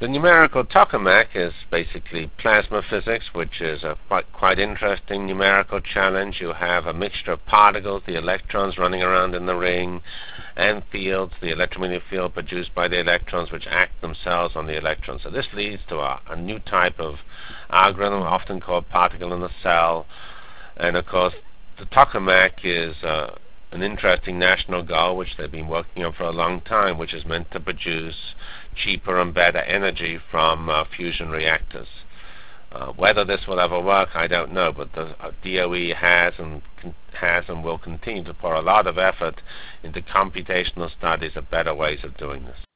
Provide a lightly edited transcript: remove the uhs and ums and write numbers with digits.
The numerical tokamak is basically plasma physics, which is a quite interesting numerical challenge. You have a mixture of particles, the electrons running around in the ring, and fields, the electromagnetic field produced by the electrons, which act themselves on the electrons. So this leads to a new type of algorithm, often called particle in a cell. And of course, the tokamak is an interesting national goal, which they've been working on for a long time, which is meant to produce cheaper and better energy from fusion reactors. Whether this will ever work, I don't know, but the DOE has and will continue to pour a lot of effort into computational studies of better ways of doing this.